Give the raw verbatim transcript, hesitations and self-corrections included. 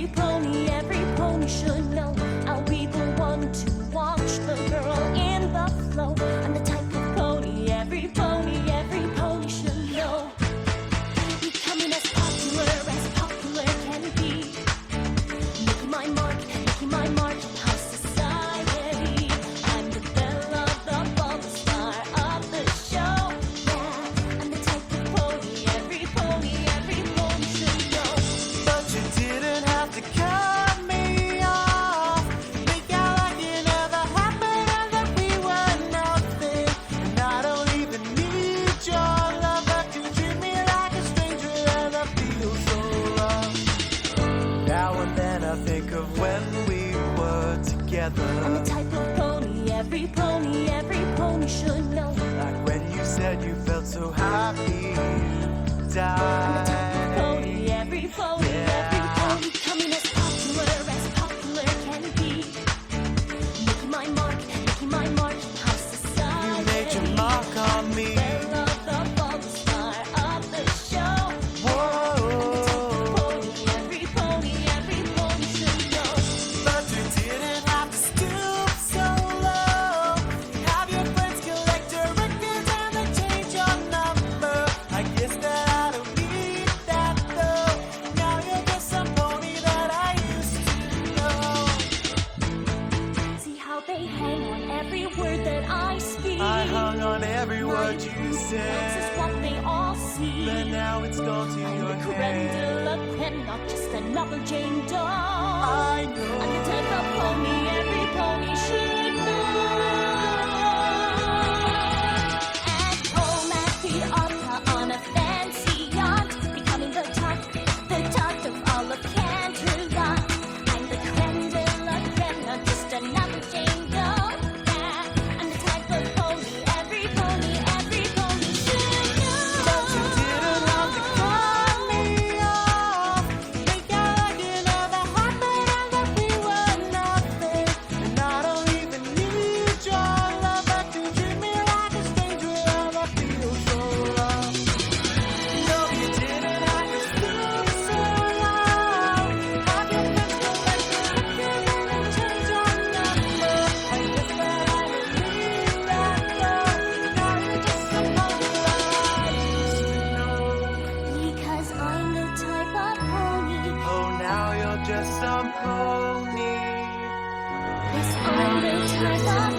every pony, every pony should know. I'll be the one to watch the girl in the flow. I'm the type of pony, every pony, every pony should know. Becoming as popular as popular can be. Making my mark, making my mark in high society. I'm the belle of the ball, the star of the show. Yeah, I'm the type of pony, every pony, every pony should know. But you didn't have to cut me off. Make out like it never happened and that we were nothing. And I don't even need your love, but you treat me like a stranger and I feel so lost. Now and then I think of when we were together. I'm the type of pony, every pony, every pony should know. Like when you said you felt so happy you died. I'm the type of pony, every pony, every pony. Coming as popular as popular can be. Making my mark, making my mark in high society. You made your mark on me. Belle of the ball, the star of the show. Whoa. Pony, every pony, every pony should know. But you didn't have to stoop so low. Have your friends collect your records and they change your number. I guess that I don't need that though. Now you're just some pony that I used to know. See how they hang on every word that I speak. I hung on every word you This is said, what they all see. but now it's gone to I'm your the creme de head. la creme, not just another Jane Doe. I I'm the know. type of pony every pony should know. At home at the opera on a fancy yacht, becoming the talk, the talk of all of Canterlot. I'm the creme de la creme, not just another Jane Doe. Yeah, I'm the type of pony every pony, every pony should know. But you didn't have to cut me off. Make out like it never happened and that we were nothing. And I don't even need your love, but you treat me like a stranger and I feel so lost. No, you didn't have to stoop so low. Have your friends collect your records and then change your number. I guess that I don't need that though. Now you're just some pony that I used to know. Because I'm the type of pony. Oh, now you're just some pony. Yes, I'm the type of